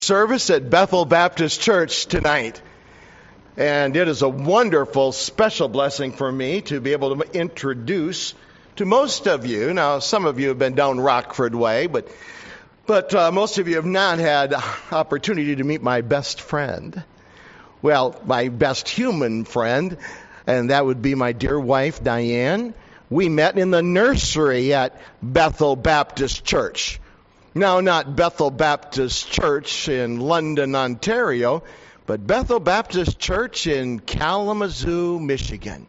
Service at Bethel Baptist Church tonight. And it is a wonderful, special blessing for me to be able to introduce to most of you. Now, some of you have been down Rockford way, but most of you have not had opportunity to meet my best friend. Well, my best human friend, and that would be my dear wife, Diane. We met in the nursery at Bethel Baptist Church. Now, not Bethel Baptist Church in London, Ontario, but Bethel Baptist Church in Kalamazoo, Michigan.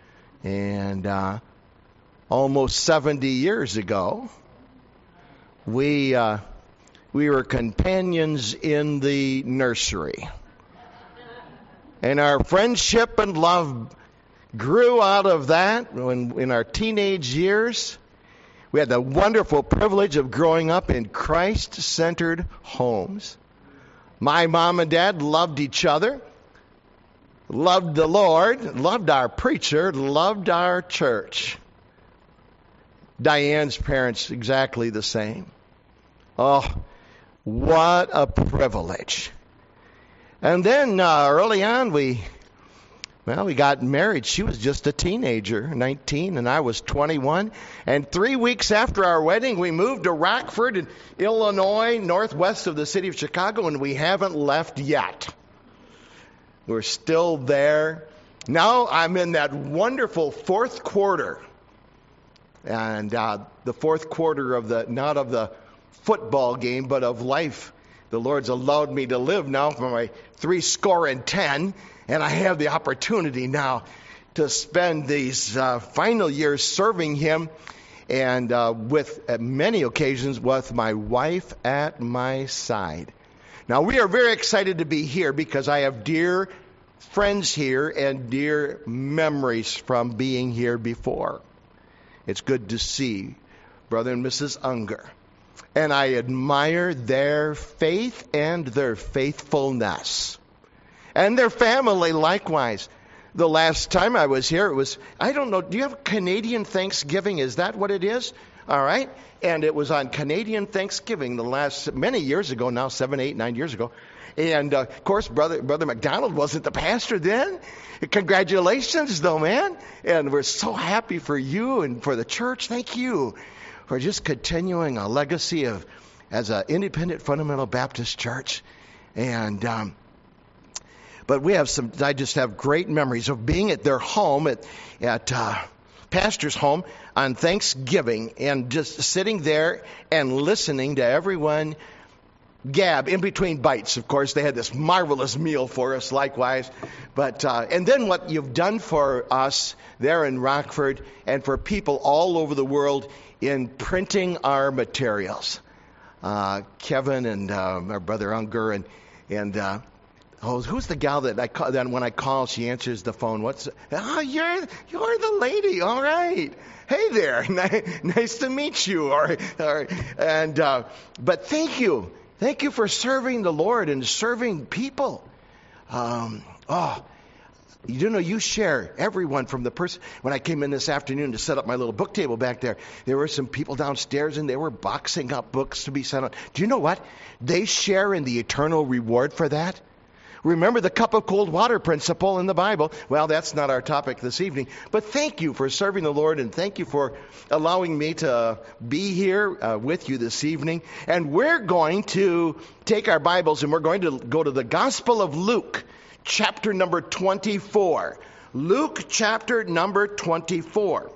And almost 70 years ago, we were companions in the nursery. And our friendship and love grew out of that in our teenage years. We had the wonderful privilege of growing up in Christ-centered homes. My mom and dad loved each other, loved the Lord, loved our preacher, loved our church. Diane's parents, exactly the same. Oh, what a privilege. And then early on, we got married. She was just a teenager, 19, and I was 21. And 3 weeks after our wedding, we moved to Rockford in Illinois, northwest of the city of Chicago, and we haven't left yet. We're still there. Now I'm in that wonderful fourth quarter. And the fourth quarter not of the football game, but of life. The Lord's allowed me to live now for my 70. And I have the opportunity now to spend these final years serving Him, and with at many occasions with my wife at my side. Now, we are very excited to be here because I have dear friends here and dear memories from being here before. It's good to see Brother and Mrs. Unger. And I admire their faith and their faithfulness. And their family likewise. The last time I was here, it was, I don't know, do you have Canadian Thanksgiving? Is that what it is? All right. And it was on Canadian Thanksgiving many years ago now, 7, 8, 9 years ago. And, of course, Brother McDonald wasn't the pastor then. Congratulations, though, man. And we're so happy for you and for the church. Thank you for just continuing a legacy as an independent fundamental Baptist church. And, but I just have great memories of being at their home, at pastor's home on Thanksgiving, and just sitting there and listening to everyone gab in between bites. Of course, they had this marvelous meal for us likewise. But and then what you've done for us there in Rockford and for people all over the world in printing our materials. Kevin and our brother Unger and who's the gal that I call? Then when I call, she answers the phone. You're the lady. All right. Hey there. Nice to meet you. But thank you for serving the Lord and serving people. You share everyone from the person. When I came in this afternoon to set up my little book table back there were some people downstairs and they were boxing up books to be sent out. Do you know what? They share in the eternal reward for that. Remember the cup of cold water principle in the Bible. Well, that's not our topic this evening. But thank you for serving the Lord, and thank you for allowing me to be here with you this evening. And we're going to take our Bibles and we're going to go to the Gospel of Luke, chapter number 24. Luke, chapter number 24.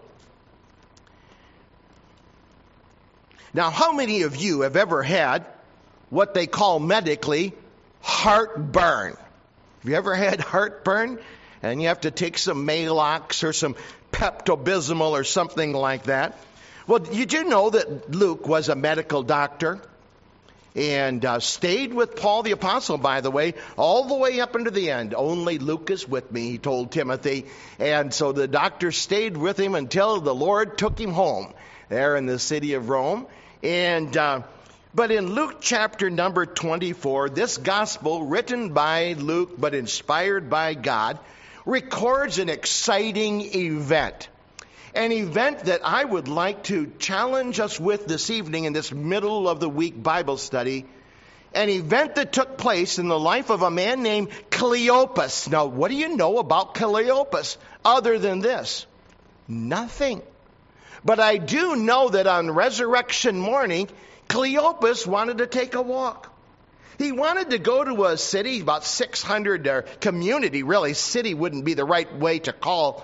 Now, how many of you have ever had what they call medically heartburn? Have you ever had heartburn and you have to take some Maalox or some Pepto-Bismol or something like that? Well, did you know that Luke was a medical doctor and stayed with Paul the Apostle, by the way, all the way up into the end? Only Luke is with me, he told Timothy. And so the doctor stayed with him until the Lord took him home there in the city of Rome. And but in Luke chapter number 24, this gospel written by Luke but inspired by God records an exciting event. An event that I would like to challenge us with this evening in this middle of the week Bible study an event that took place in the life of a man named Cleopas. Now, what do you know about Cleopas other than this? Nothing. But I do know that on resurrection morning, Cleopas wanted to take a walk. He wanted to go to a city, about 600, or community, really. City wouldn't be the right way to call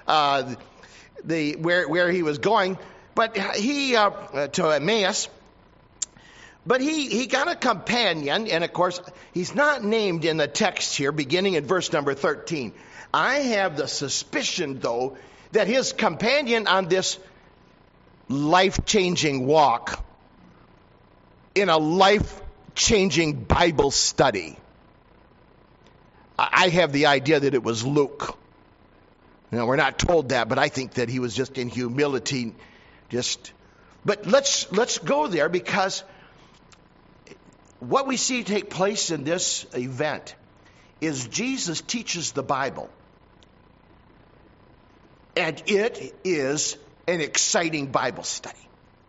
where he was going. But he, to Emmaus. But he got a companion, and of course, he's not named in the text here, beginning in verse number 13. I have the suspicion, though, that his companion on this life-changing walk, in a life-changing Bible study, I have the idea that it was Luke. Now, we're not told that, but I think that he was just in humility, But let's go there, because what we see take place in this event is Jesus teaches the Bible. And it is an exciting Bible study.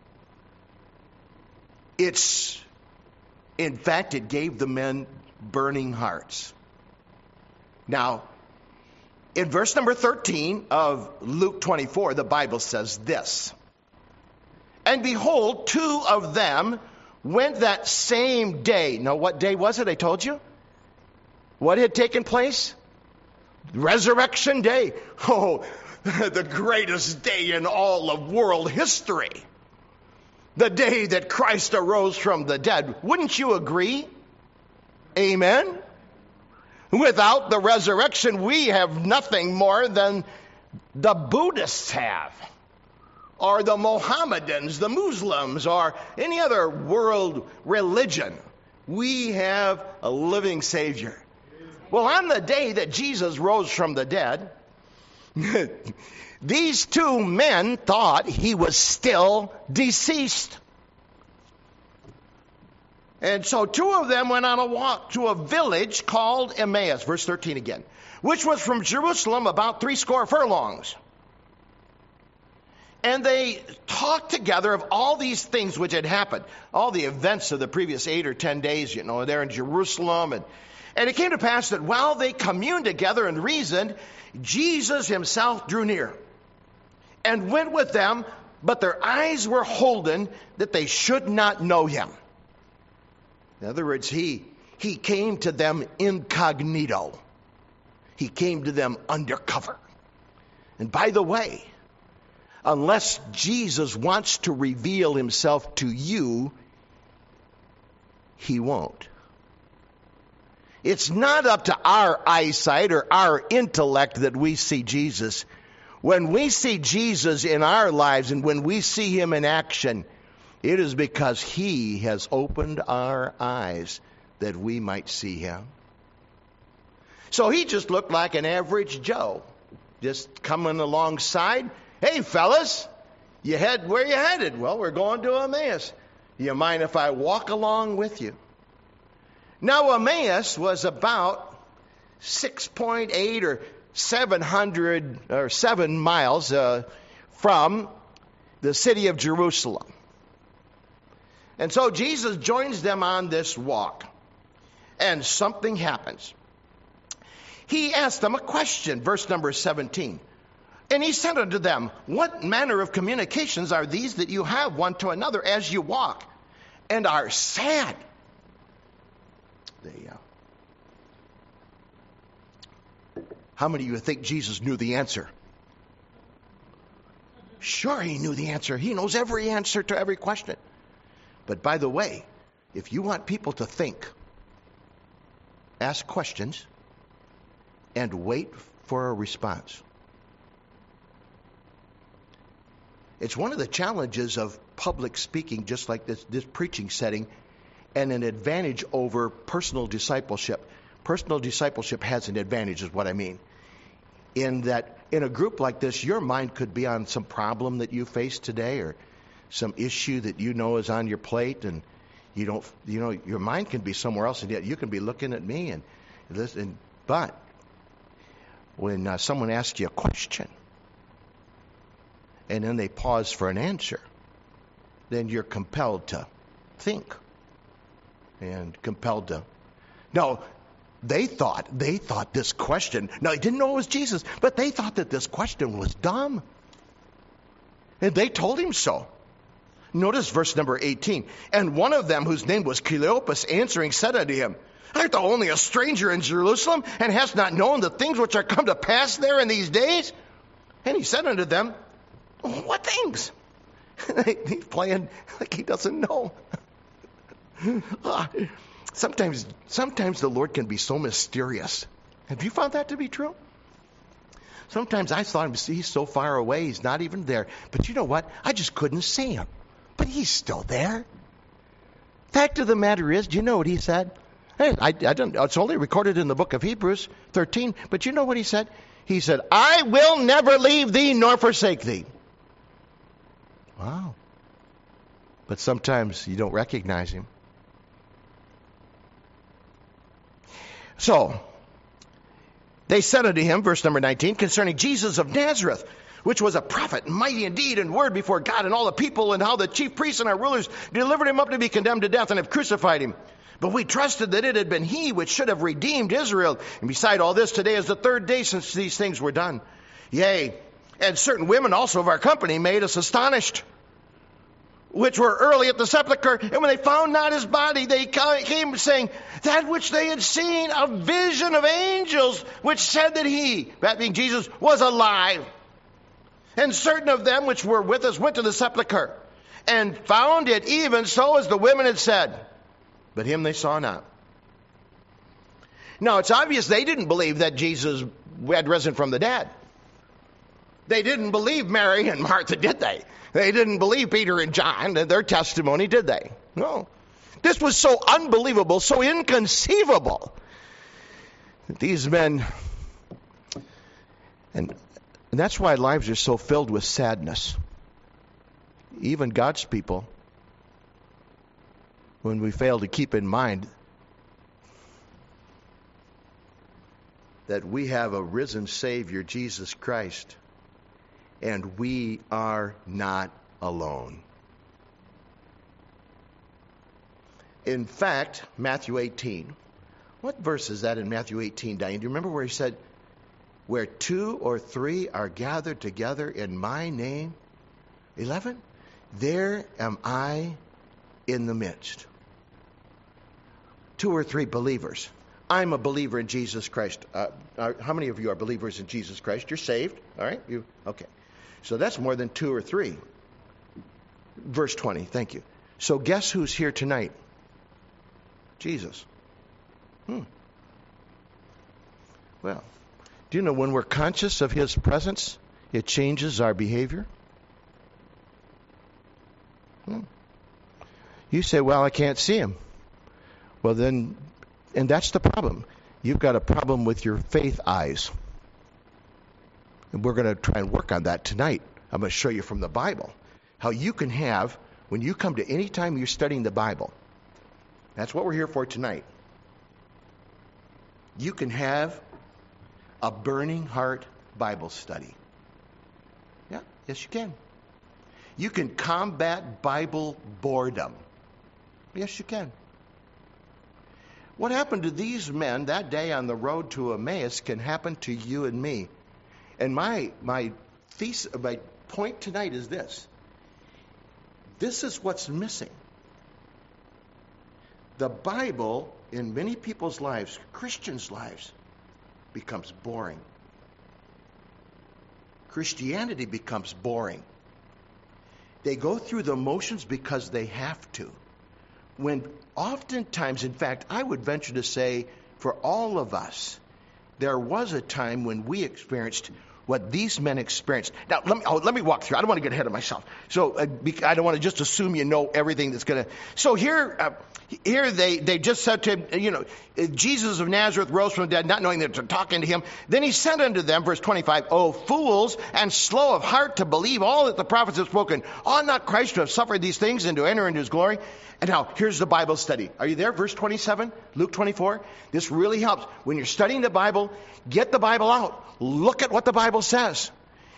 In fact, it gave the men burning hearts. Now, in verse number 13 of Luke 24, the Bible says this. And behold, two of them went that same day. Now, what day was it? I told you. What had taken place? Resurrection Day. Oh, the greatest day in all of world history. The day that Christ arose from the dead. Wouldn't you agree? Amen? Without the resurrection, we have nothing more than the Buddhists have, or the Mohammedans, the Muslims, or any other world religion. We have a living Savior. Well, on the day that Jesus rose from the dead, these two men thought he was still deceased. And so two of them went on a walk to a village called Emmaus, verse 13 again, which was from Jerusalem about 80 furlongs. And they talked together of all these things which had happened, all the events of the previous 8 or 10 days, there in Jerusalem. And it came to pass that while they communed together and reasoned, Jesus himself drew near and went with them, but their eyes were holden that they should not know him. In other words, he came to them incognito. He came to them undercover. And by the way, unless Jesus wants to reveal himself to you, he won't. It's not up to our eyesight or our intellect that we see Jesus. When we see Jesus in our lives and when we see him in action, it is because he has opened our eyes that we might see him. So he just looked like an average Joe, just coming alongside. Hey, fellas, where you headed? Well, we're going to Emmaus. You mind if I walk along with you? Now, Emmaus was about 6.8 or 7 miles from the city of Jerusalem. And so Jesus joins them on this walk. And something happens. He asked them a question, verse number 17. And he said unto them, what manner of communications are these that you have one to another as you walk, and are sad? How many of you think Jesus knew the answer? Sure, he knew the answer. He knows every answer to every question. But by the way, if you want people to think, ask questions and wait for a response. It's one of the challenges of public speaking, just like this preaching setting, and an advantage over personal discipleship. Personal discipleship has an advantage, is what I mean. In that, in a group like this, your mind could be on some problem that you face today, or some issue that you know is on your plate, and your mind can be somewhere else, and yet you can be looking at me and listening. But when someone asks you a question, and then they pause for an answer, then you're compelled to think. and compelled to. No, they thought this question, no, they didn't know it was Jesus, but they thought that this question was dumb. And they told him so. Notice verse number 18. And one of them, whose name was Cleopas, answering, said unto him, Art thou only a stranger in Jerusalem, and hast not known the things which are come to pass there in these days? And he said unto them, What things? He's playing like he doesn't know. Sometimes the Lord can be so mysterious. Have you found that to be true? Sometimes I thought he's so far away, he's not even there. But you know what? I just couldn't see him. But he's still there. Fact of the matter is, do you know what he said? I don't. It's only recorded in the book of Hebrews 13. But you know what he said? He said, I will never leave thee nor forsake thee. Wow. But sometimes you don't recognize him. So, they said unto him, verse number 19, concerning Jesus of Nazareth, which was a prophet, mighty in deed and word before God and all the people, and how the chief priests and our rulers delivered him up to be condemned to death and have crucified him. But we trusted that it had been he which should have redeemed Israel. And beside all this, today is the third day since these things were done. Yea, and certain women also of our company made us astonished, which were early at the sepulchre, and when they found not his body, they came saying, that which they had seen, a vision of angels, which said that he, that being Jesus, was alive. And certain of them which were with us went to the sepulchre, and found it even so as the women had said, but him they saw not. Now, it's obvious they didn't believe that Jesus had risen from the dead. They didn't believe Mary and Martha, did they? They didn't believe Peter and John and their testimony, did they? No. This was so unbelievable, so inconceivable. These men, and that's why lives are so filled with sadness. Even God's people, when we fail to keep in mind that we have a risen Savior, Jesus Christ, and we are not alone. In fact, Matthew 18. What verse is that in Matthew 18, Diane? Do you remember where he said, where 2 or 3 are gathered together in my name? 11? There am I in the midst. 2 or 3 believers. I'm a believer in Jesus Christ. How many of you are believers in Jesus Christ? You're saved, all right? Okay. So that's more than 2 or 3. Verse 20, thank you. So guess who's here tonight? Jesus. Well, do you know when we're conscious of his presence, it changes our behavior? You say, well, I can't see him. Well then, and that's the problem. You've got a problem with your faith eyes. And we're going to try and work on that tonight. I'm going to show you from the Bible how you can have, when you come to any time you're studying the Bible, that's what we're here for tonight. You can have a burning heart Bible study. Yeah, yes you can. You can combat Bible boredom. Yes you can. What happened to these men that day on the road to Emmaus can happen to you and me. And my point tonight is this. This is what's missing. The Bible, in many people's lives, Christians' lives, becomes boring. Christianity becomes boring. They go through the motions because they have to. When oftentimes, in fact, I would venture to say, for all of us, there was a time when we experienced what these men experienced. Now, let me walk through. I don't want to get ahead of myself. So I don't want to just assume you know everything that's going to. So here they just said to him, Jesus of Nazareth rose from the dead, not knowing that they're talking to him. Then he said unto them, verse 25, O fools, and slow of heart to believe all that the prophets have spoken. Ought not Christ to have suffered these things and to enter into his glory? And now, here's the Bible study. Are you there? Verse 27, Luke 24. This really helps. When you're studying the Bible, get the Bible out. Look at what the Bible says.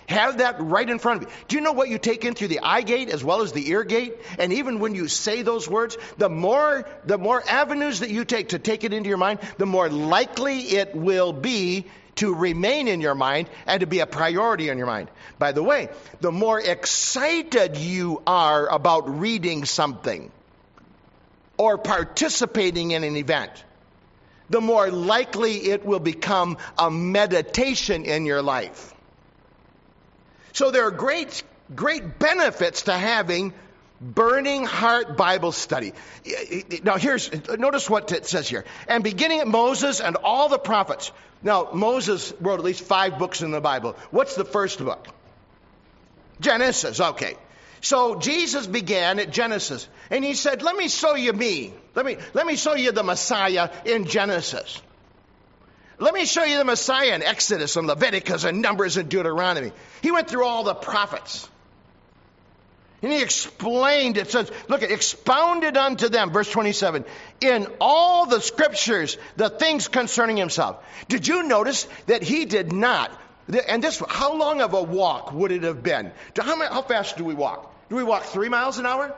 Have that right in front of you. Do you know what you take in through the eye gate as well as the ear gate? And even when you say those words, the more avenues that you take to take it into your mind, the more likely it will be to remain in your mind and to be a priority in your mind. By the way, the more excited you are about reading something or participating in an event, the more likely it will become a meditation in your life. So there are great benefits to having burning heart Bible study. Now notice what it says here. And beginning at Moses and all the prophets. Now, Moses wrote at least 5 books in the Bible. What's the first book? Genesis, okay. So Jesus began at Genesis, and he said, let me show you me. Let me show you the Messiah in Genesis. Let me show you the Messiah in Exodus and Leviticus and Numbers and Deuteronomy. He went through all the prophets. And he explained, it says, look, it expounded unto them, verse 27, in all the scriptures, the things concerning himself. Did you notice that he did not, and this, how long of a walk would it have been? How fast do we walk? Do we walk 3 miles an hour?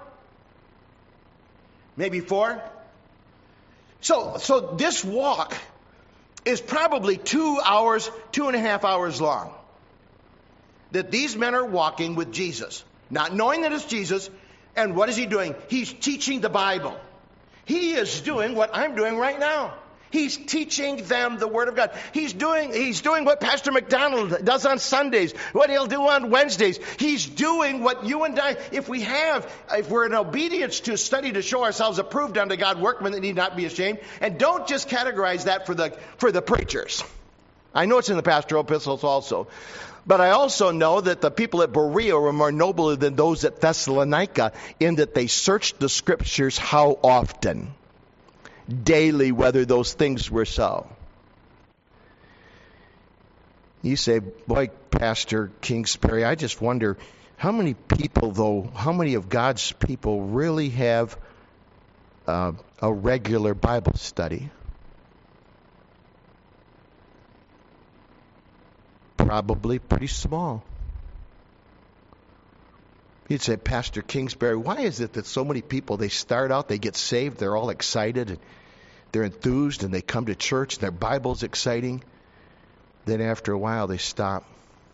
Maybe 4? So this walk is probably 2 hours, 2.5 hours long. That these men are walking with Jesus. Not knowing that it's Jesus. And what is he doing? He's teaching the Bible. He is doing what I'm doing right now. He's teaching them the Word of God. He's doing what Pastor McDonald does on Sundays, what he'll do on Wednesdays. He's doing what you and I, if we're in obedience to study to show ourselves approved unto God, workmen that need not be ashamed. And don't just categorize that for the preachers. I know it's in the pastoral epistles also. But I also know that the people at Berea were more noble than those at Thessalonica in that they searched the scriptures how often? Daily, whether those things were so. You say, boy, Pastor Kingsbury, I just wonder how many of God's people really have a regular Bible study? Probably pretty small. You'd say, Pastor Kingsbury, why is it that so many people, they start out, they get saved, they're all excited, and they're enthused, and they come to church, and their Bible's exciting. Then after a while, they stop.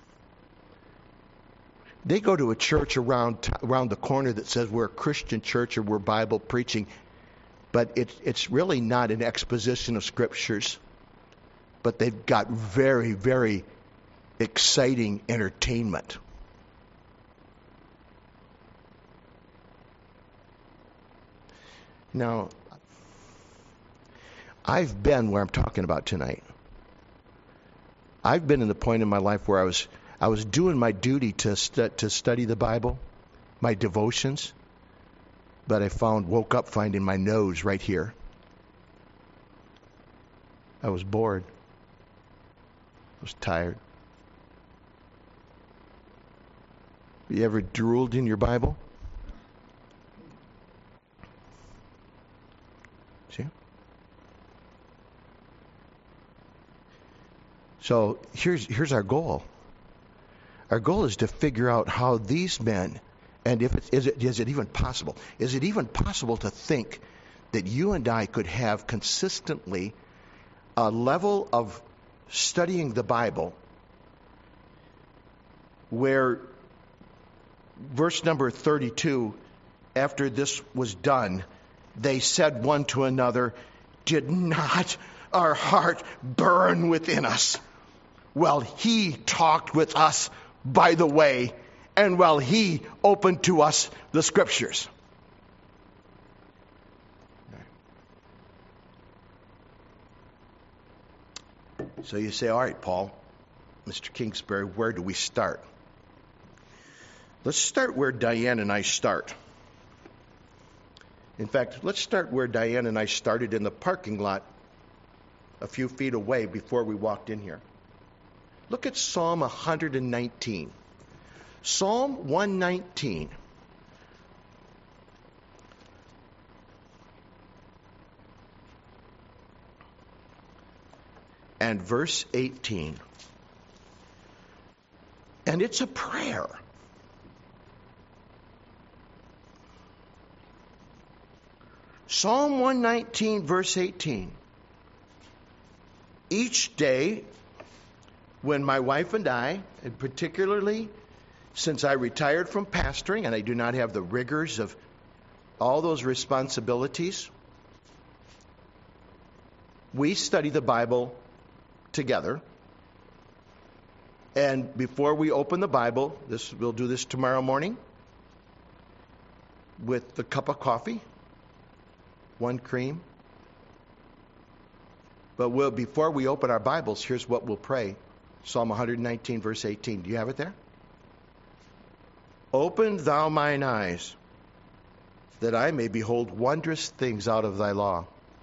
They go to a church around the corner that says we're a Christian church or we're Bible preaching, but it's really not an exposition of scriptures, but they've got very, very exciting entertainment. Now, I've been where I'm talking about tonight. I've been in the point in my life where I was doing my duty to study the Bible, my devotions, but I woke up finding my nose right here. I was bored. I was tired. You ever drooled in your Bible? See? So here's our goal. Our goal is to figure out how these men, and is it even possible? Is it even possible to think that you and I could have consistently a level of studying the Bible where verse number 32, after this was done, they said one to another, did not our heart burn within us while he talked with us by the way, and while he opened to us the scriptures? So you say, all right, Paul, Mr. Kingsbury, where do we start? Let's start where Diane and I start. In fact, let's start where Diane and I started in the parking lot a few feet away before we walked in here. Look at Psalm 119. Psalm 119. And verse 18. And it's a prayer. Psalm 119, verse 18. Each day, when my wife and I, and particularly since I retired from pastoring and I do not have the rigors of all those responsibilities, we study the Bible together. And before we open the Bible, we'll do this tomorrow morning with the cup of coffee, one cream. But before we open our Bibles, here's what we'll pray. Psalm 119, verse 18. Do you have it there? Open thou mine eyes, that I may behold wondrous things out of thy law.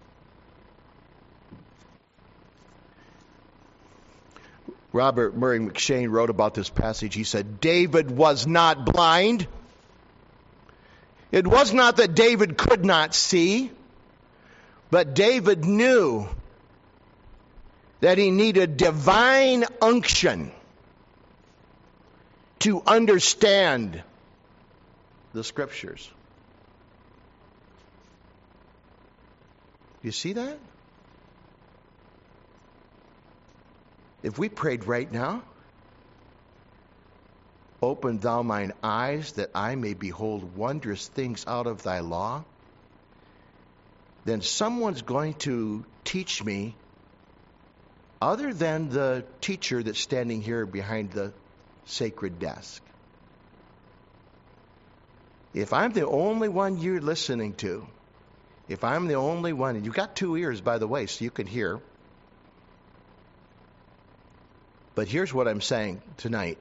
Robert Murray McShane wrote about this passage. He said, David was not blind. It was not that David could not see, but David knew that he needed divine unction to understand the Scriptures. You see that? If we prayed right now, open thou mine eyes that I may behold wondrous things out of thy law, then someone's going to teach me other than the teacher that's standing here behind the sacred desk. If I'm the only one you're listening to, if I'm the only one, and you've got 2 ears, by the way, so you can hear. But here's what I'm saying tonight.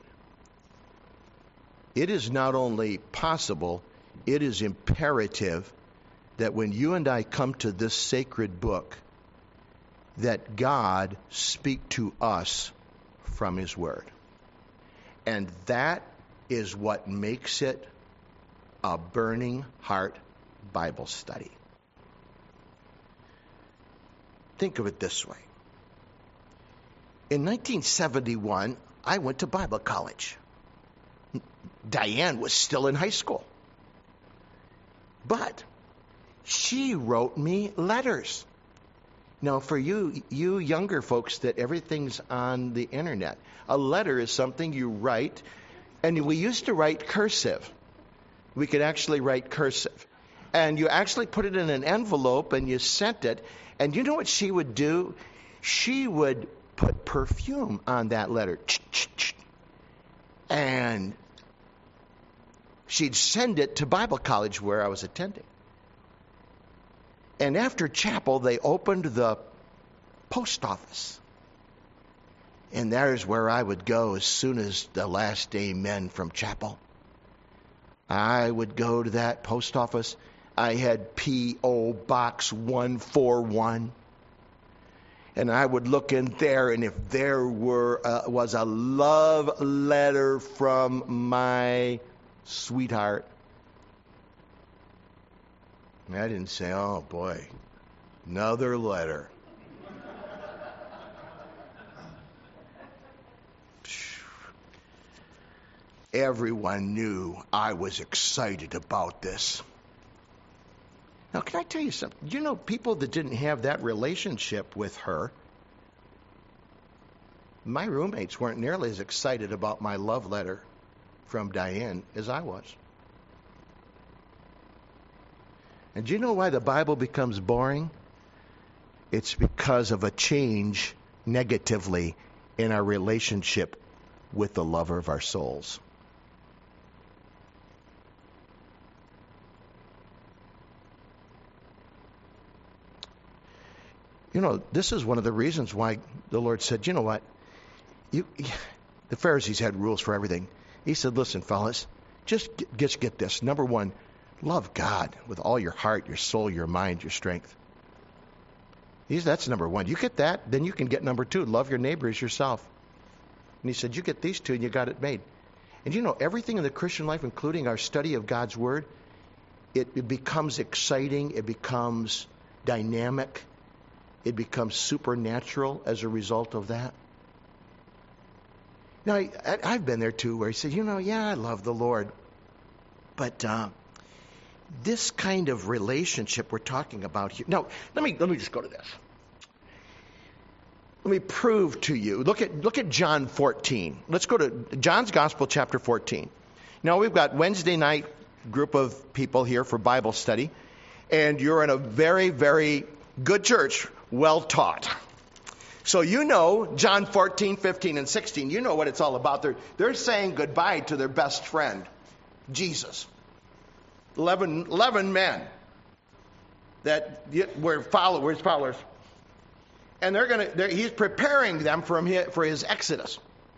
It is not only possible, it is imperative that when you and I come to this sacred book, that God speak to us from His Word. And that is what makes it a burning heart Bible study. Think of it this way. In 1971, I went to Bible college. Diane was still in high school. But she wrote me letters. Now, for you younger folks, that everything's on the internet. A letter is something you write, and we used to write cursive. We could actually write cursive. And you actually put it in an envelope, and you sent it. And you know what she would do? She would put perfume on that letter. And she'd send it to Bible college where I was attending. And after chapel, they opened the post office. And there's where I would go as soon as the last amen from chapel. I would go to that post office. I had P.O. Box 141. And I would look in there, and if there was a love letter from my sweetheart, I didn't say, oh boy, another letter. Everyone knew I was excited about this. Now, can I tell you something? You know, people that didn't have that relationship with her, my roommates weren't nearly as excited about my love letter from Diane as I was. And do you know why the Bible becomes boring? It's because of a change negatively in our relationship with the lover of our souls. You know, this is one of the reasons why the Lord said, you know what? The Pharisees had rules for everything. He said, listen, fellas, just get this. Number one, love God with all your heart, your soul, your mind, your strength. That's number one. You get that, then you can get number two. Love your neighbor as yourself. And he said, you get these two and you got it made. And you know, everything in the Christian life, including our study of God's Word, it becomes exciting. It becomes dynamic. It becomes supernatural as a result of that. Now, I've been there too, where he said, yeah, I love the Lord, but this kind of relationship we're talking about here. No, let me just go to this. Let me prove to you. Look at John 14. Let's go to John's Gospel, chapter 14. Now, we've got Wednesday night group of people here for Bible study, and you're in a very, very good church, well taught. So John 14, 15, and 16, you know what it's all about. They're saying goodbye to their best friend, Jesus. 11 men that were followers. And he's preparing them for his exodus.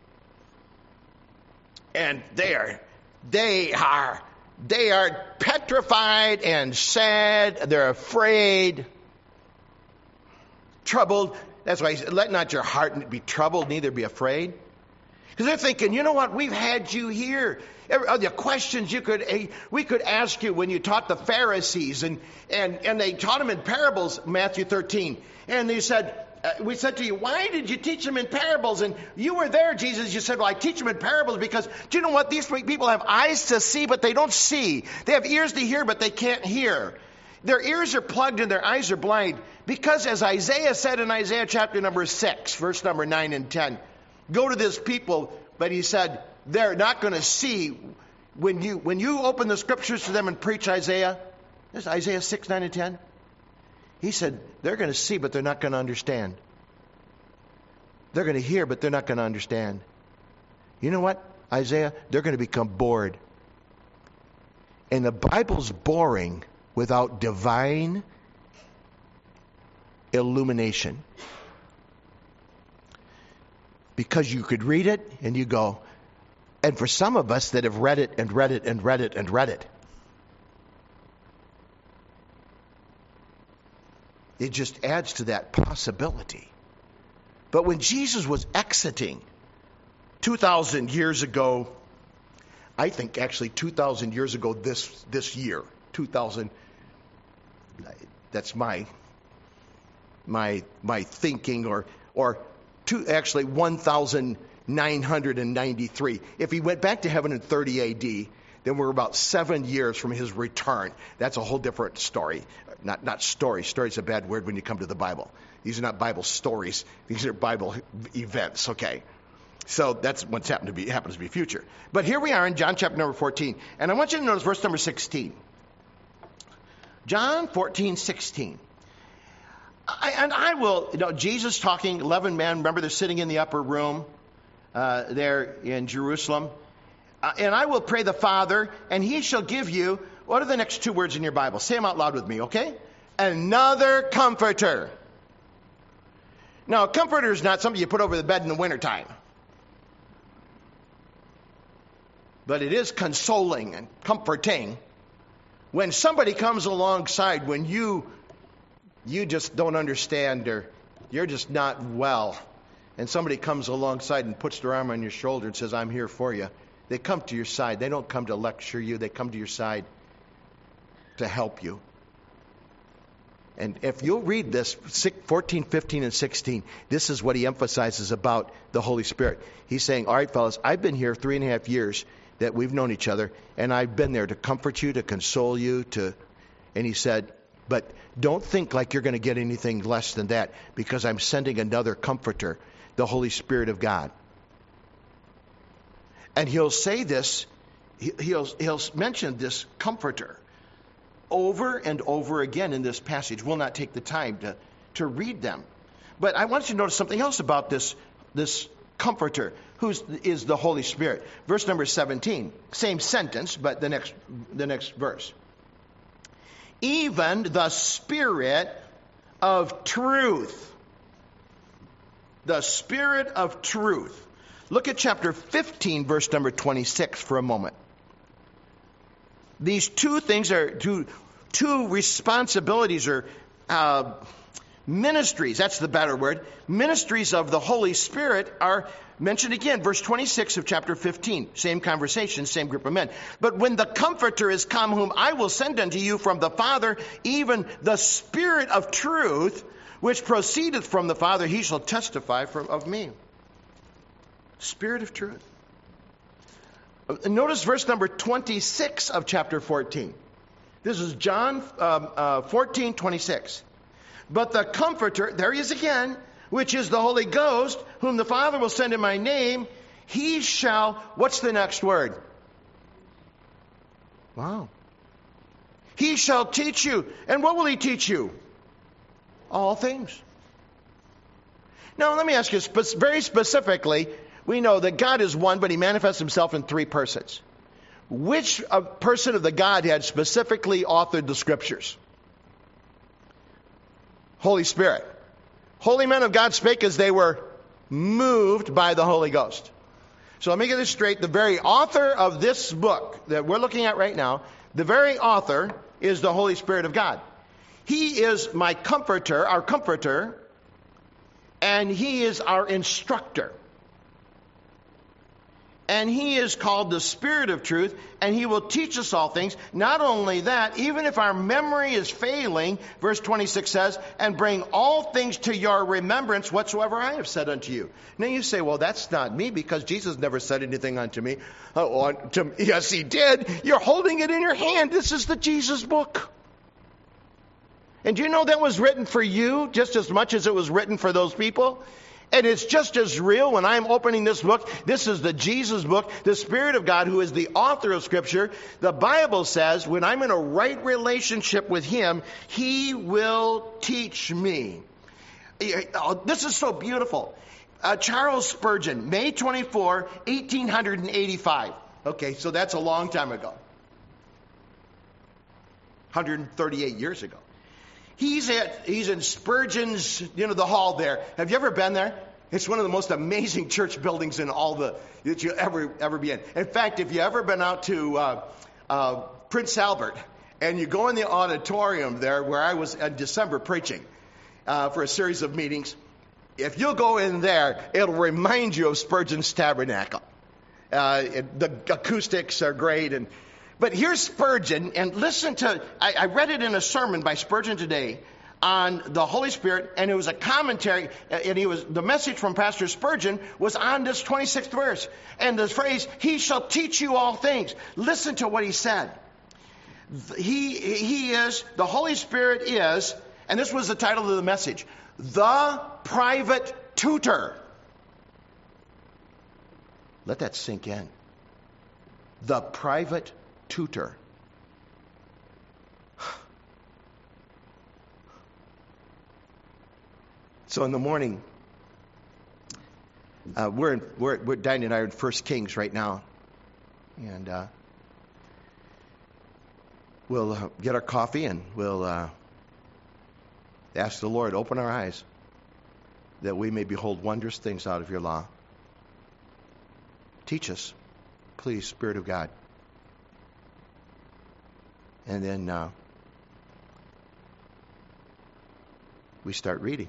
And they are petrified and sad. They're afraid, troubled. That's why he said, let not your heart be troubled, neither be afraid. Because they're thinking, you know what, we've had you here. The questions we could ask you when you taught the Pharisees, and they taught them in parables, Matthew 13. And they said, we said to you, why did you teach them in parables? And you were there, Jesus. You said, well, I teach them in parables because, do you know what? These people have eyes to see, but they don't see. They have ears to hear, but they can't hear. Their ears are plugged and their eyes are blind. Because as Isaiah said in Isaiah chapter number 6, verse number 9 and 10, go to this people, but he said, they're not going to see when you open the scriptures to them and preach Isaiah. This is Isaiah 6, 9 and 10. He said, they're going to see, but they're not going to understand. They're going to hear, but they're not going to understand. You know what, Isaiah? They're going to become bored. And the Bible's boring without divine illumination. Because you could read it and you go, and for some of us that have read it and read it and read it and read it, it just adds to that possibility. But when Jesus was exiting 2,000 years ago, I think actually 2,000 years ago this year, 2,000, that's my thinking, or actually 1,993. If he went back to heaven in 30 AD, then we're about 7 years from his return. That's a whole different story. Not story. Story is a bad word when you come to the Bible. These are not Bible stories. These are Bible events. Okay, so that's what's happens to be future. But here we are in John chapter number 14, and I want you to notice verse number 16. John 14, 16. I will, Jesus talking, 11 men. Remember, they're sitting in the upper room there in Jerusalem. And I will pray the Father, and he shall give you, what are the next two words in your Bible? Say them out loud with me, okay? Another comforter. Now, a comforter is not something you put over the bed in the wintertime. But it is consoling and comforting when somebody comes alongside, when you just don't understand, or you're just not well, and somebody comes alongside and puts their arm on your shoulder and says, I'm here for you. They come to your side. They don't come to lecture you. They come to your side to help you. And if you'll read this, 14, 15, and 16, this is what he emphasizes about the Holy Spirit. He's saying, all right, fellas, I've been here 3.5 years that we've known each other, and I've been there to comfort you, to console you, and he said, but don't think like you're going to get anything less than that, because I'm sending another comforter, the Holy Spirit of God. And he'll say this, he'll mention this comforter over and over again in this passage. We'll not take the time to read them. But I want you to notice something else about this comforter, who is the Holy Spirit. Verse number 17, same sentence, but the next verse. Even the Spirit of truth. The Spirit of truth. Look at chapter 15, verse number 26 for a moment. These two things are two responsibilities, or ministries, that's the better word. Ministries of the Holy Spirit are mentioned again. Verse 26 of chapter 15. Same conversation, same group of men. But when the Comforter is come, whom I will send unto you from the Father, even the Spirit of truth, which proceedeth from the Father, he shall testify of me. Spirit of truth. Notice verse number 26 of chapter 14. This is John 14:26. But the Comforter, there he is again, which is the Holy Ghost, whom the Father will send in my name, he shall, what's the next word? Wow. He shall teach you. And what will he teach you? All things. Now, let me ask you very specifically, we know that God is one, but he manifests himself in three persons. Which person of the Godhead specifically authored the scriptures? Holy Spirit. Holy men of God spake as they were moved by the Holy Ghost. So let me get this straight. The very author of this book that we're looking at right now, the very author is the Holy Spirit of God. He is my comforter, our comforter, and he is our instructor. And he is called the Spirit of truth, and he will teach us all things. Not only that, even if our memory is failing, verse 26 says, and bring all things to your remembrance whatsoever I have said unto you. Now you say, well, that's not me because Jesus never said anything unto me. Yes, he did. You're holding it in your hand. This is the Jesus book. And do you know that was written for you just as much as it was written for those people? And it's just as real when I'm opening this book. This is the Jesus book, the Spirit of God, who is the author of Scripture. The Bible says when I'm in a right relationship with him, he will teach me. This is so beautiful. Charles Spurgeon, May 24, 1885. Okay, so that's a long time ago. 138 years ago. He's in Spurgeon's, the hall there. Have you ever been there? It's one of the most amazing church buildings in all that you'll ever be in. In fact, if you ever been out to Prince Albert and you go in the auditorium there where I was in December preaching for a series of meetings, if you'll go in there, it'll remind you of Spurgeon's Tabernacle. The acoustics are great, but here's Spurgeon, and listen to, I read it in a sermon by Spurgeon today on the Holy Spirit, and it was a commentary, and the message from Pastor Spurgeon was on this 26th verse, and the phrase, he shall teach you all things. Listen to what he said. He is, the Holy Spirit is, and this was the title of the message, the private tutor. Let that sink in. The private tutor. So in the morning, we're Diane and I are in 1 Kings right now, and we'll get our coffee and we'll ask the Lord, open our eyes that we may behold wondrous things out of your law. Teach us, please, Spirit of God. And then we start reading.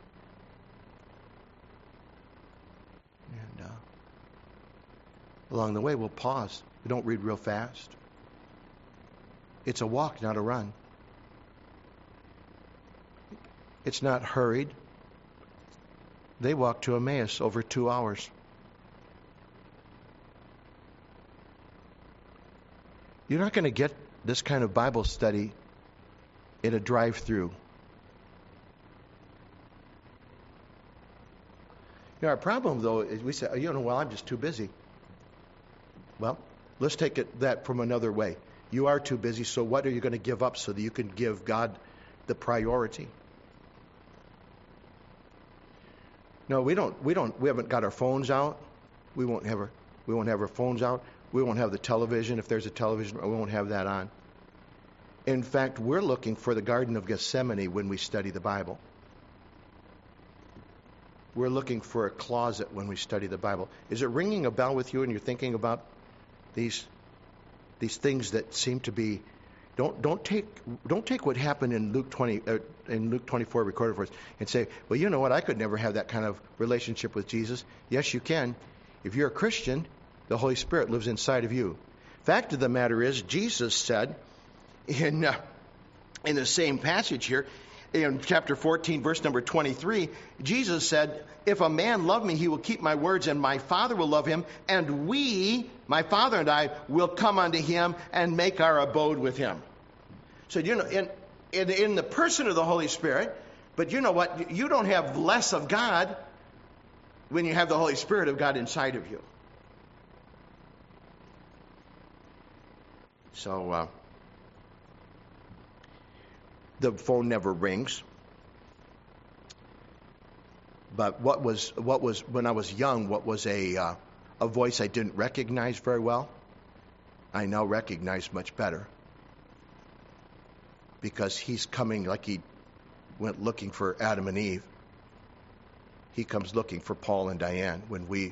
And along the way, we'll pause. We don't read real fast. It's a walk, not a run. It's not hurried. They walked to Emmaus over 2 hours. You're not going to get this kind of Bible study in a drive-through. Our problem, though, is we say, well, I'm just too busy. Well, let's take that from another way. You are too busy, so what are you going to give up so that you can give God the priority? No, we haven't got our phones out. We won't have our phones out. We won't have the television. If there's a television, we won't have that on. In fact, we're looking for the Garden of Gethsemane when we study the Bible. We're looking for a closet when we study the Bible. Is it ringing a bell with you and you're thinking about these things that seem to be? Don't take what happened in Luke 24 recorded for us and say, well, you know what? I could never have that kind of relationship with Jesus. Yes, you can. If you're a Christian, the Holy Spirit lives inside of you. Fact of the matter is, Jesus said in the same passage here, in chapter 14, verse number 23, Jesus said, if a man love me, he will keep my words, and my Father will love him, and we, my Father and I, will come unto him and make our abode with him. So, in the person of the Holy Spirit, but you know what? You don't have less of God when you have the Holy Spirit of God inside of you. So, the phone never rings. But what was when I was young, what was a voice I didn't recognize very well, I now recognize much better. Because he's coming like he went looking for Adam and Eve. He comes looking for Paul and Diane when we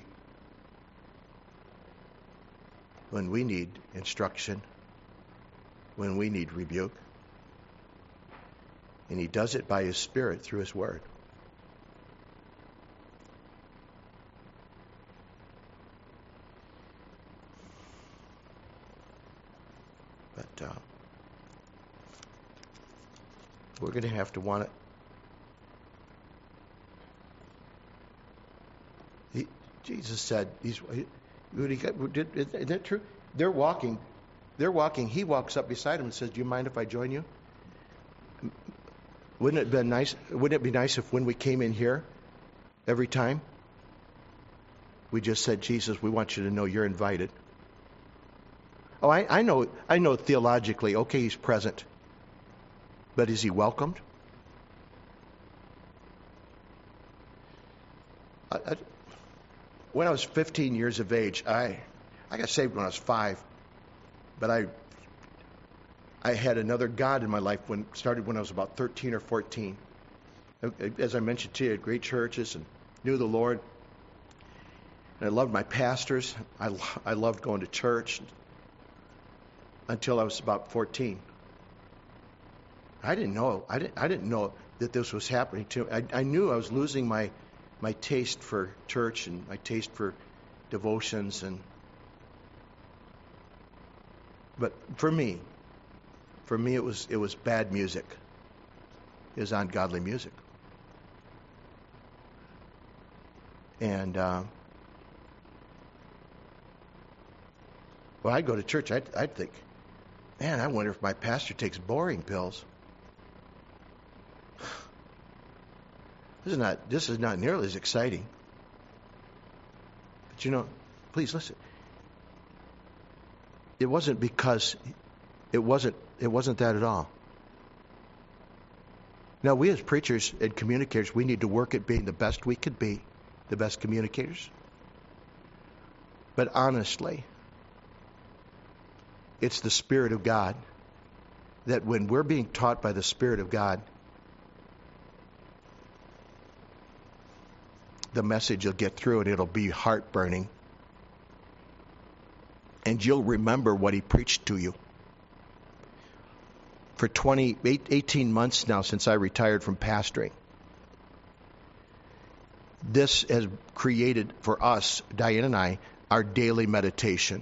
need instruction, when we need rebuke. And he does it by his Spirit through his word. But we're going to have to want it. Jesus said, isn't that true? They're walking. He walks up beside him and says, do you mind if I join you? Wouldn't it be nice if when we came in here every time, we just said, Jesus, we want you to know you're invited. Oh, I know theologically, okay, he's present. But is he welcomed? When I was 15 years of age, I got saved when I was 5. But I had another God in my life started when I was about 13 or 14. As I mentioned to you, great churches and knew the Lord. And I loved my pastors. I loved going to church until I was about 14. I didn't know that this was happening to me. I knew I was losing my taste for church and my taste for devotions, but for me it was bad music. It was ungodly music. And when I go to church, I'd think, man, I wonder if my pastor takes boring pills. This is not nearly as exciting. But please listen. It wasn't because it wasn't that at all. Now, we as preachers and communicators, we need to work at being the best we could be, the best communicators. But honestly, it's the Spirit of God that when we're being taught by the Spirit of God, the message will get through and it'll be heart-burning. And you'll remember what he preached to you. For 18 months now since I retired from pastoring, this has created for us, Diane and I, our daily meditation.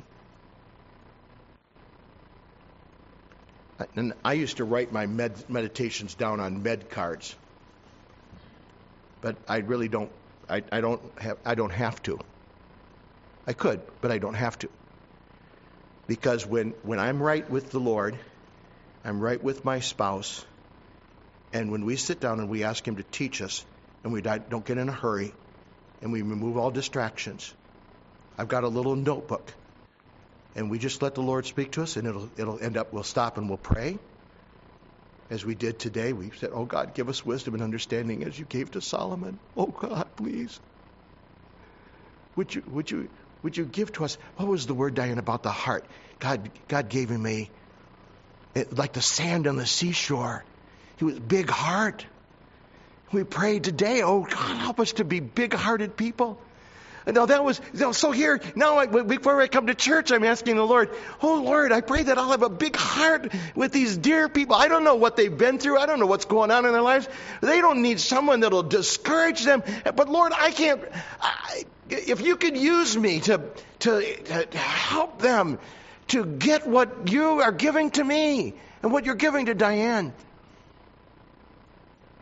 And I used to write my meditations down on med cards. But I really don't. I don't have to. I could, but I don't have to. Because when I'm right with the Lord, I'm right with my spouse, and when we sit down and we ask him to teach us, and we don't get in a hurry, and we remove all distractions, I've got a little notebook, and we just let the Lord speak to us, and it'll end up, we'll stop and we'll pray. As we did today, we said, oh God, give us wisdom and understanding as you gave to Solomon. Oh God, please. Would you give to us, what was the word, Diane, about the heart? God gave him like the sand on the seashore. He was big heart. We prayed today, oh God, help us to be big-hearted people. Now so here, now before I come to church, I'm asking the Lord, oh Lord, I pray that I'll have a big heart with these dear people. I don't know what they've been through. I don't know what's going on in their lives. They don't need someone that'll discourage them. But Lord, if you could use me to help them to get what you are giving to me and what you're giving to Diane.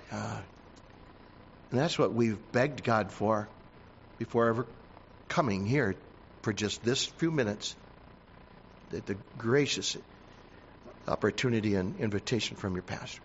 And that's what we've begged God for before ever coming here for just this few minutes. The gracious opportunity and invitation from your pastor.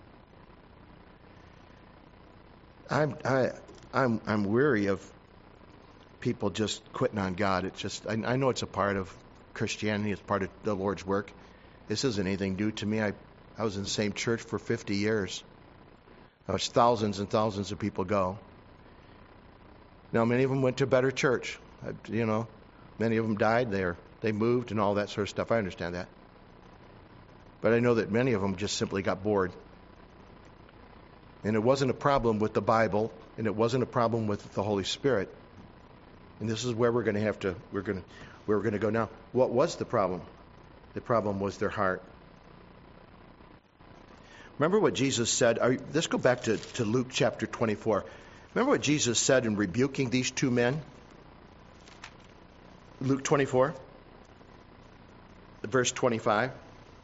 I'm weary of people just quitting on God. It's just I know it's a part of Christianity. It's part of the Lord's work. This isn't anything new to me. I was in the same church for 50 years. I watched thousands and thousands of people go. Now, many of them went to a better church. Many of them died there. They moved and all that sort of stuff. I understand that. But I know that many of them just simply got bored. And it wasn't a problem with the Bible, and it wasn't a problem with the Holy Spirit. And this is where we're going to go now. What was the problem? The problem was their heart. Remember what Jesus said? Let's go back to Luke chapter 24. Remember what Jesus said in rebuking these two men? Luke 24, verse 25.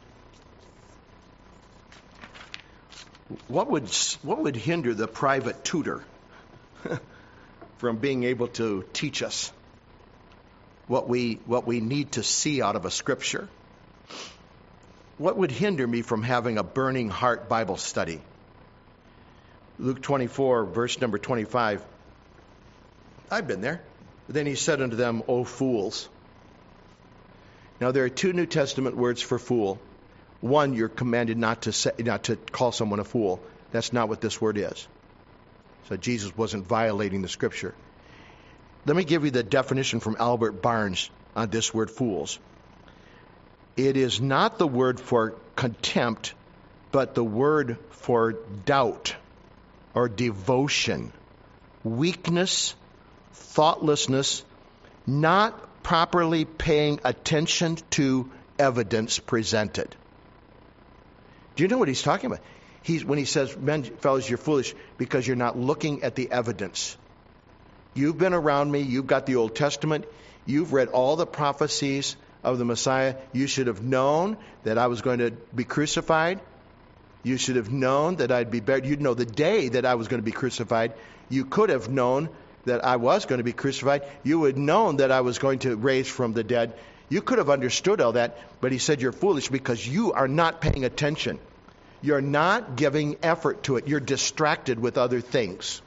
What would hinder the private tutor from being able to teach us what we need to see out of a scripture? What would hinder me from having a burning heart Bible study? Luke 24, verse number 25. I've been there. Then he said unto them, O fools. Now there are two New Testament words for fool. One, you're commanded not to call someone a fool. That's not what this word is. So Jesus wasn't violating the scripture. Let me give you the definition from Albert Barnes on this word fools. It is not the word for contempt, but the word for doubt or devotion, weakness, thoughtlessness, not properly paying attention to evidence presented. Do you know what he's talking about? When he says, men, fellows, you're foolish because you're not looking at the evidence. You've been around me. You've got the Old Testament. You've read all the prophecies of the Messiah. You should have known that I was going to be crucified. You should have known that I'd be buried. You'd know the day that I was going to be crucified. You could have known that I was going to be crucified. You would have known that I was going to raise from the dead. You could have understood all that, but he said you're foolish because you are not paying attention. You're not giving effort to it. You're distracted with other things.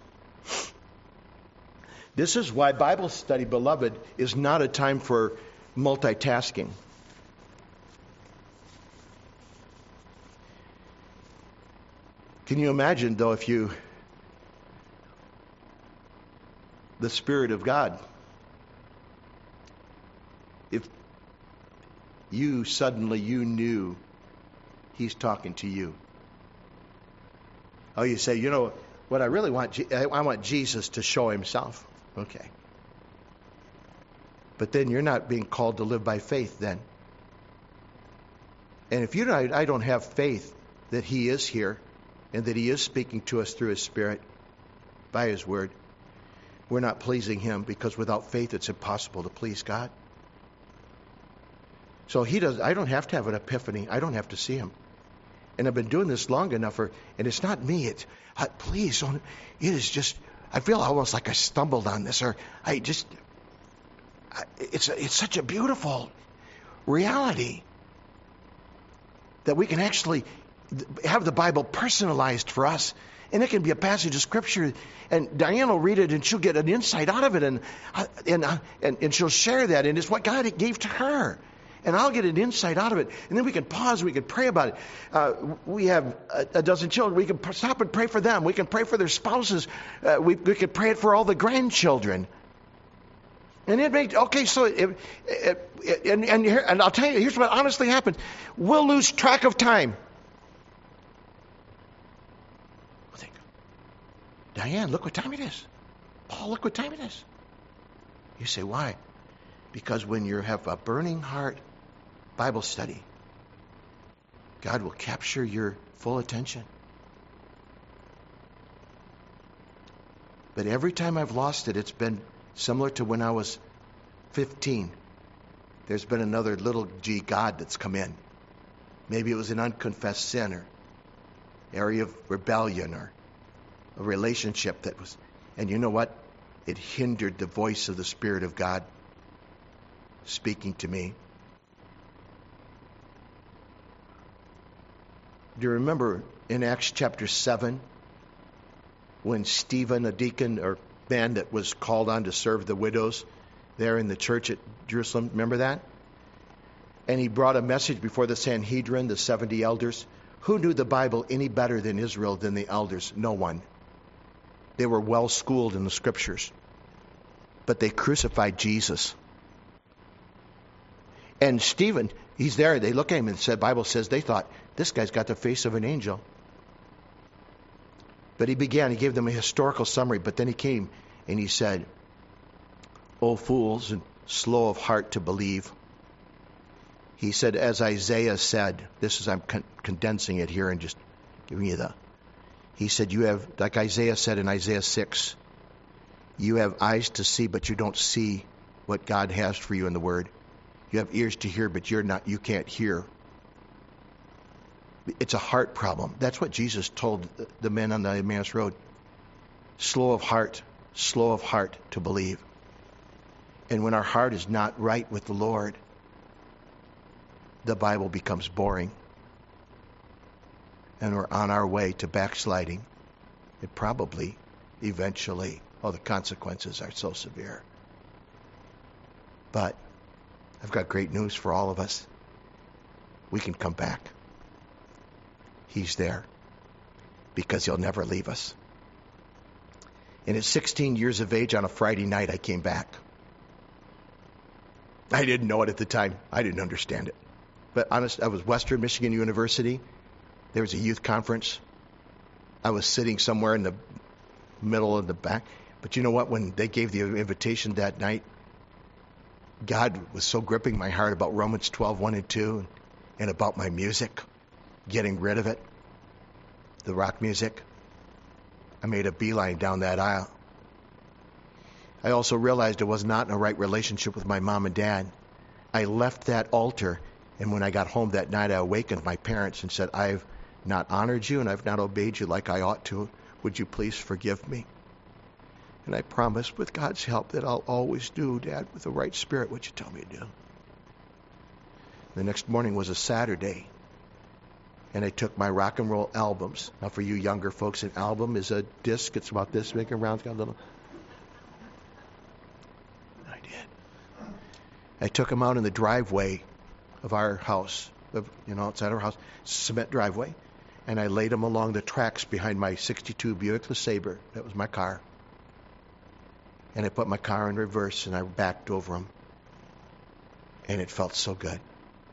This is why Bible study, beloved, is not a time for multitasking. Can you imagine, though, if the Spirit of God, if you knew He's talking to you. Oh, you say, what I really want, I want Jesus to show Himself. Okay. But then you're not being called to live by faith then. And if I don't have faith that He is here and that He is speaking to us through His Spirit by His Word, we're not pleasing Him, because without faith it's impossible to please God. So I don't have to have an epiphany. I don't have to see Him. And I've been doing this long enough, and it's not me. Please, it is just, I feel almost like I stumbled on this, or it's such a beautiful reality that we can actually have the Bible personalized for us. And it can be a passage of Scripture, and Diane will read it, and she'll get an insight out of it, and she'll share that, and it's what God gave to her. And I'll get an insight out of it. And then we can pause. We can pray about it. We have a dozen children. We can stop and pray for them. We can pray for their spouses. We can pray it for all the grandchildren. And and I'll tell you, here's what honestly happens. We'll lose track of time. We'll think, Diane, look what time it is. Paul, look what time it is. You say, why? Because when you have a burning heart Bible study, God will capture your full attention. But every time I've lost it, it's been similar to when I was 15. There's been another little g God that's come in. Maybe it was an unconfessed sin or area of rebellion or a relationship that was, and you know what? It hindered the voice of the Spirit of God speaking to me. Do you remember in Acts chapter 7 when Stephen, a deacon or man that was called on to serve the widows there in the church at Jerusalem, remember that? And he brought a message before the Sanhedrin, the 70 elders. Who knew the Bible any better than Israel than the elders? No one. They were well schooled in the scriptures. But they crucified Jesus. And Stephen, he's there. They look at him and said, the Bible says they thought, this guy's got the face of an angel. But he gave them a historical summary, but then he came and he said, "O fools and slow of heart to believe." He said, as Isaiah said, I'm condensing it here and just giving you he said, you have, like Isaiah said in Isaiah 6, you have eyes to see, but you don't see what God has for you in the Word. You have ears to hear, but you can't hear. It's a heart problem. That's what Jesus told the men on the Emmaus Road. Slow of heart to believe. And when our heart is not right with the Lord, the Bible becomes boring. And we're on our way to backsliding. It probably, eventually, the consequences are so severe. But I've got great news for all of us. We can come back. He's there because he'll never leave us. And at 16 years of age on a Friday night, I came back. I didn't know it at the time. I didn't understand it. But honest, I was Western Michigan University. There was a youth conference. I was sitting somewhere in the middle of the back. But you know what? When they gave the invitation that night, God was so gripping my heart about Romans 12:1 and 2, and about my music, getting rid of it, the rock music. I made a beeline down that aisle. I also realized I was not in a right relationship with my mom and dad. I left that altar, and when I got home that night, I awakened my parents and said, I've not honored you and I've not obeyed you like I ought to. Would you please forgive me? And I promised with God's help that I'll always do, Dad, with the right spirit, what you tell me to do. The next morning was a Saturday, and I took my rock and roll albums. Now, for you younger folks, an album is a disc. It's about this big around. It's got a little. I did. I took them out in the driveway of our house, outside our house, cement driveway, and I laid them along the tracks behind my 62 Buick LeSabre. That was my car. And I put my car in reverse, and I backed over them. And it felt so good.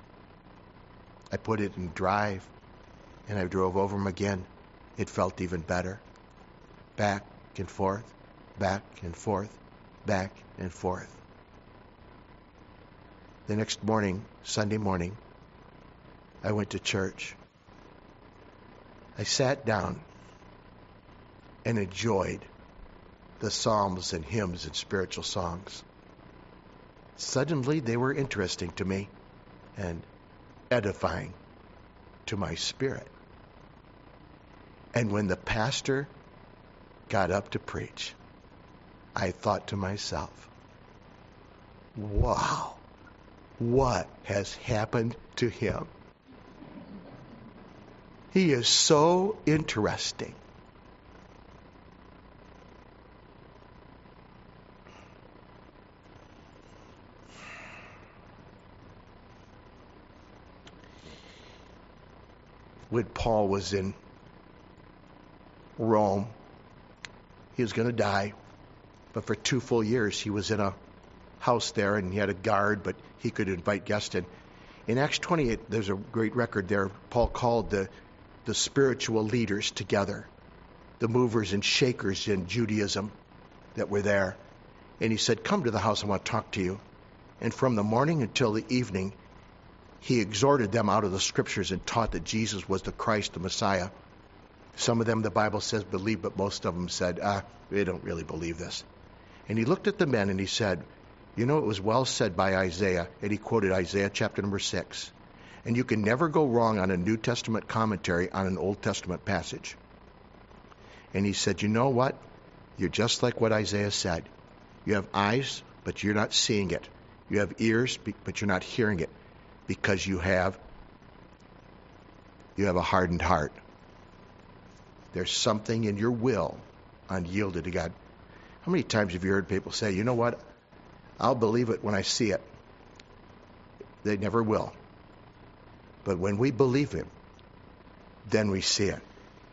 I put it in drive, and I drove over them again. It felt even better. Back and forth, back and forth, back and forth. The next morning, Sunday morning, I went to church. I sat down and enjoyed the psalms and hymns and spiritual songs. Suddenly they were interesting to me and edifying to my spirit. And when the pastor got up to preach, I thought to myself, wow, what has happened to him? He is so interesting. When Paul was in Rome, he was going to die, but for 2 full years he was in a house there, and he had a guard, but he could invite guests in. In Acts 28, there's a great record there. Paul called the spiritual leaders together, the movers and shakers in Judaism that were there. And he said, come to the house, I want to talk to you. And from the morning until the evening, he exhorted them out of the scriptures and taught that Jesus was the Christ, the Messiah. Some of them, the Bible says, believed, but most of them said, they don't really believe this. And he looked at the men and he said, it was well said by Isaiah, and he quoted Isaiah chapter number 6. And you can never go wrong on a New Testament commentary on an Old Testament passage. And he said, you know what? You're just like what Isaiah said. You have eyes, but you're not seeing it. You have ears, but you're not hearing it, because you have a hardened heart. There's something in your will unyielded to God. How many times have you heard people say, you know what? I'll believe it when I see it. They never will. But when we believe Him, then we see it.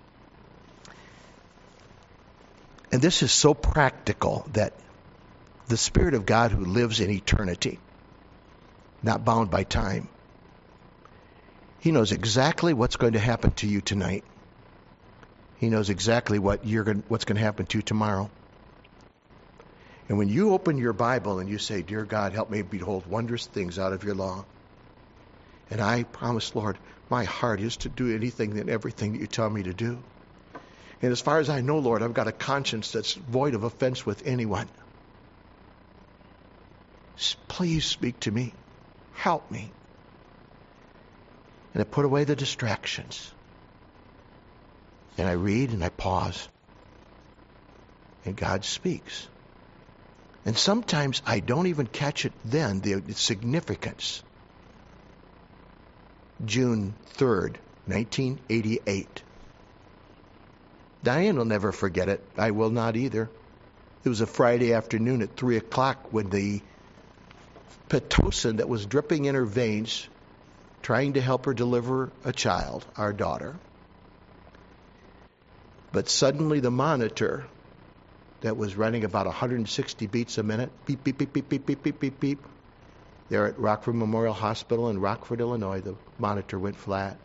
And this is so practical that the Spirit of God who lives in eternity, not bound by time, He knows exactly what's going to happen to you tonight. He knows exactly what's going to happen to you tomorrow. And when you open your Bible and you say, dear God, help me behold wondrous things out of your law. And I promise, Lord, my heart is to do anything and everything that you tell me to do. And as far as I know, Lord, I've got a conscience that's void of offense with anyone. Please speak to me. Help me. And I put away the distractions. And I read and I pause. And God speaks. And sometimes I don't even catch it then, the significance. June 3rd, 1988. Diane will never forget it. I will not either. It was a Friday afternoon at 3 o'clock when the Pitocin that was dripping in her veins, trying to help her deliver a child, our daughter. But suddenly the monitor that was running about 160 beats a minute, beep, beep, beep, beep, beep, beep, beep, beep, beep. There at Rockford Memorial Hospital in Rockford, Illinois, the monitor went flat.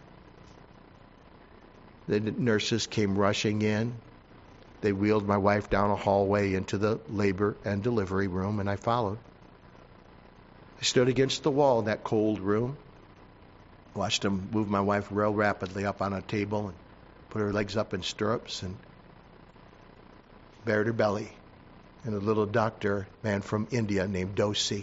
The nurses came rushing in. They wheeled my wife down a hallway into the labor and delivery room, and I followed. I stood against the wall in that cold room, watched them move my wife real rapidly up on a table and put her legs up in stirrups and bared her belly. And a little doctor, man from India named Dosi,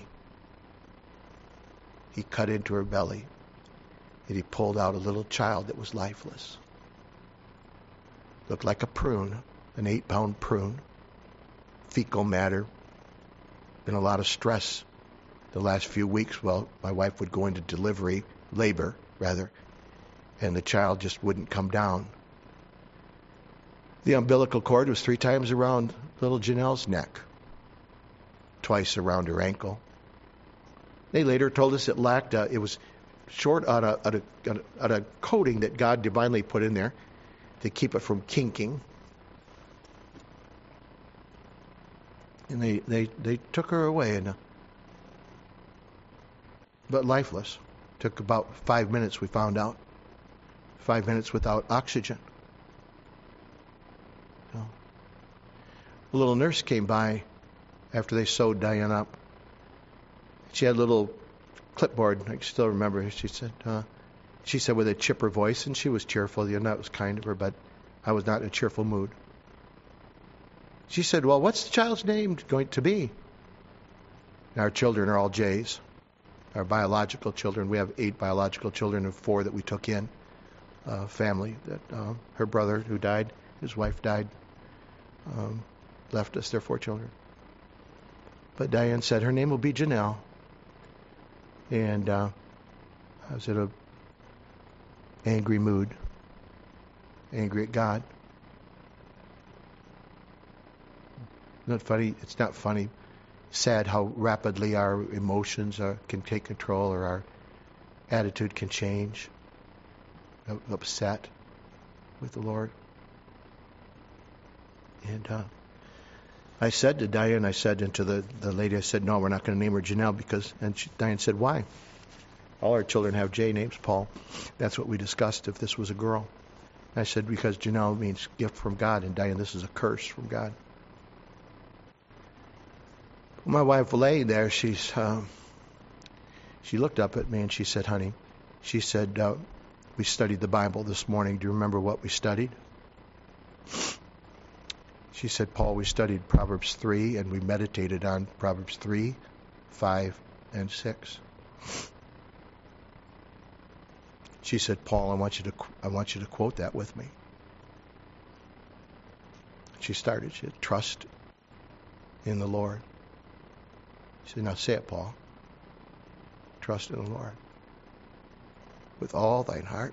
he cut into her belly and he pulled out a little child that was lifeless. Looked like a prune, an 8-pound prune, fecal matter. Been a lot of stress the last few weeks. Well, my wife would go into labor, and the child just wouldn't come down. The umbilical cord was 3 times around little Janelle's neck, twice around her ankle. They later told us it lacked, it was short on a coating that God divinely put in there to keep it from kinking. And they took her away, but lifeless. Took about 5 minutes, we found out. 5 minutes without oxygen. A little nurse came by after they sewed Diane up. She had a little clipboard. I can still remember. She said with a chipper voice, and she was cheerful. That was kind of her, but I was not in a cheerful mood. She said, well, what's the child's name going to be? Our children are all J's. Our biological children. We have 8 biological children and 4 that we took in. Family. That her brother who died, his wife died, left us their 4 children. But Diane said her name will be Janelle. And I was in a angry mood. Angry at God. Not funny. It's not funny. Sad how rapidly our emotions can take control, or our attitude can change. Upset with the Lord. And I said to Diane, and to the lady, I said, no, we're not going to name her Janelle Diane said, why? All our children have J names, Paul. That's what we discussed if this was a girl. I said, because Janelle means gift from God, and Diane, this is a curse from God. My wife lay there. She looked up at me and she said, honey, she said, we studied the Bible this morning. Do you remember what we studied? She said, Paul, we studied Proverbs 3 and we meditated on Proverbs 3, 5, and 6. She said, Paul, I want you to quote that with me. She started. She said, trust in the Lord. She said, now say it, Paul. Trust in the Lord. With all thine heart.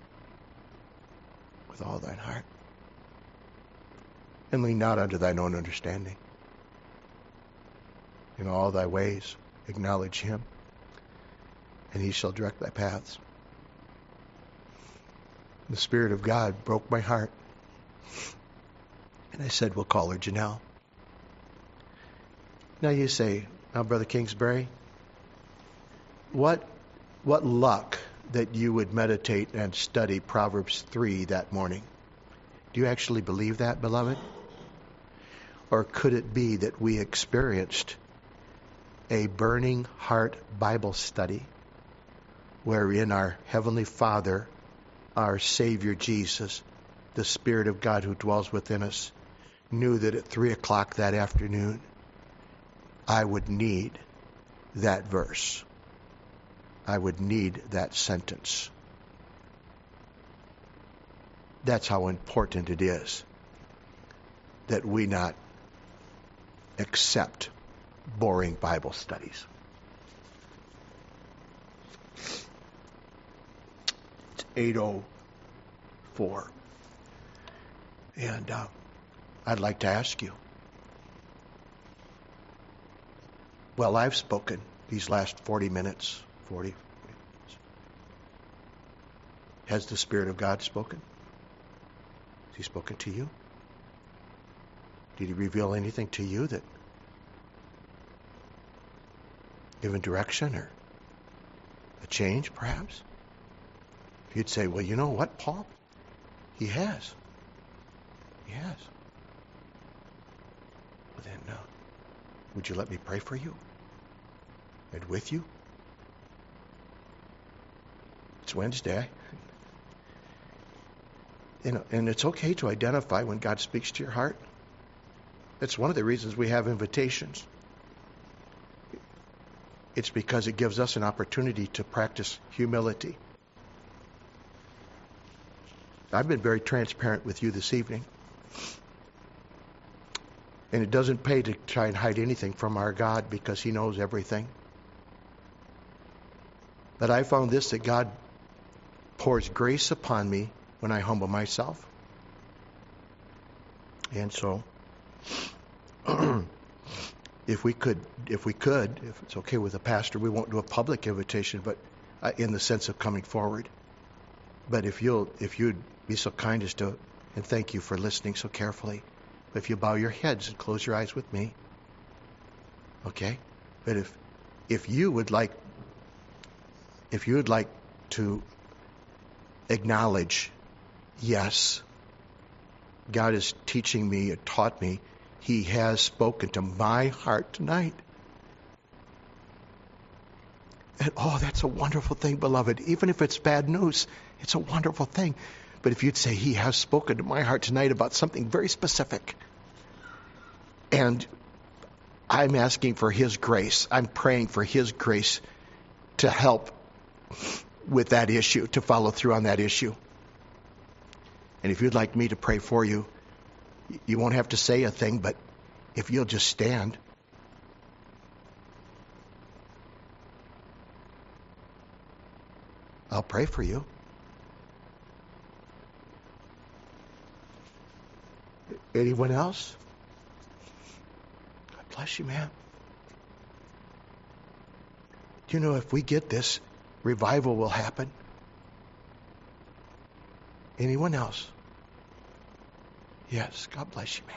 With all thine heart. And lean not unto thine own understanding. In all thy ways acknowledge him, and he shall direct thy paths. The Spirit of God broke my heart. And I said, we'll call her Janelle. Now you say, now Brother Kingsbury, what luck that you would meditate and study Proverbs 3 that morning. Do you actually believe that, beloved? Or could it be that we experienced a burning heart Bible study wherein our Heavenly Father, our Savior Jesus, the Spirit of God who dwells within us, knew that at 3 o'clock that afternoon I would need that verse. I would need that sentence. That's how important it is that we not accept boring Bible studies. It's 8:04. And I'd like to ask you, well, I've spoken these last 40 minutes. Has the Spirit of God spoken? Has he spoken to you? Did he reveal anything to you that given direction or a change, perhaps? If you'd say, well, you know what, Paul? He has. He has. Well, then, would you let me pray for you? And with you? It's Wednesday. And it's okay to identify when God speaks to your heart. That's one of the reasons we have invitations. It's because it gives us an opportunity to practice humility. I've been very transparent with you this evening. And it doesn't pay to try and hide anything from our God because he knows everything. But I found this, that God pours grace upon me when I humble myself. And so, if it's okay with the pastor, we won't do a public invitation, but in the sense of coming forward. But if you'd be so kind as to, and thank you for listening so carefully, if you bow your heads and close your eyes with me, okay? But if you would like to acknowledge, yes, God is teaching me and taught me, he has spoken to my heart tonight. And that's a wonderful thing, beloved. Even if it's bad news, it's a wonderful thing. But if you'd say, he has spoken to my heart tonight about something very specific, and I'm asking for his grace, I'm praying for his grace to help with that issue, to follow through on that issue. And if you'd like me to pray for you, you won't have to say a thing, but if you'll just stand. I'll pray for you. Anyone else? God bless you, man. Do you know, if we get this, revival will happen? Anyone else? Yes, God bless you, man.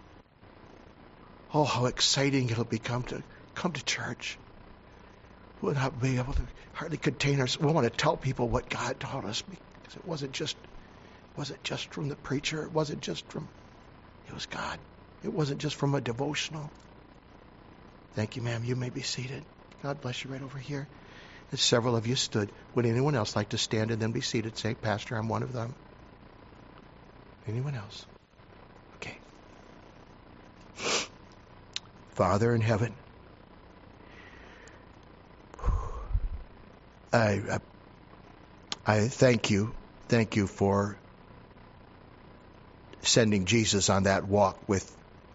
Oh, how exciting it'll become to come to church. We'll not be able to hardly contain ourselves. We want to tell people what God taught us, because it wasn't just from the preacher. It was God. It wasn't just from a devotional. Thank you, ma'am. You may be seated. God bless you right over here. And several of you stood. Would anyone else like to stand and then be seated? Say, Pastor, I'm one of them. Anyone else? Okay. Father in heaven, I thank you for sending Jesus on that walk with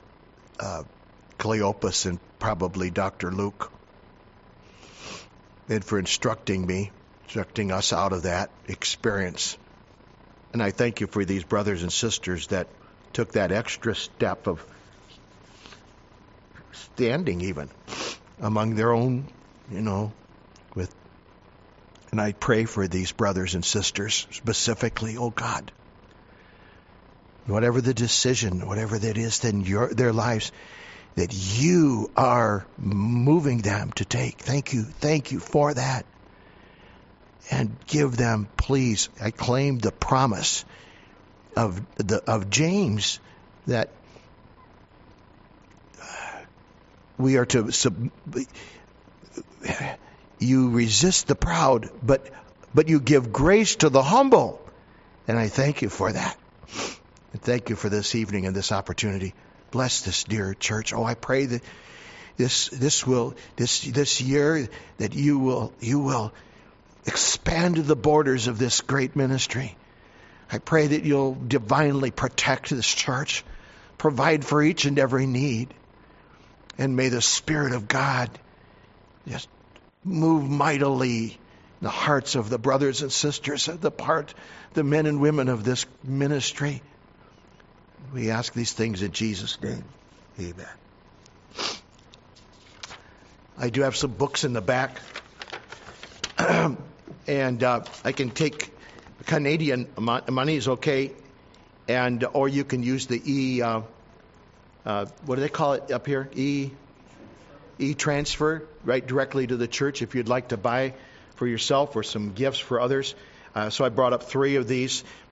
Cleopas and probably Dr. Luke, and for instructing us out of that experience. And I thank you for these brothers and sisters that took that extra step of standing even among their own, and I pray for these brothers and sisters specifically, oh God, whatever the decision, whatever that is in their lives, that you are moving them to take. Thank you for that. And give them, please, I claim the promise of James that we are to you resist the proud, but you give grace to the humble. And I thank you for that. And thank you for this evening and this opportunity. Bless this dear church. Oh, I pray that this year that you will expand the borders of this great ministry. I pray that you'll divinely protect this church, provide for each and every need, and may the Spirit of God just move mightily in the hearts of the brothers and sisters, the men and women of this ministry. We ask these things in Jesus' name. Amen. I do have some books in the back. And I can take Canadian money is okay, or you can use the what do they call it up here? E-transfer, right directly to the church if you'd like to buy for yourself or some gifts for others. So I brought up 3 of these.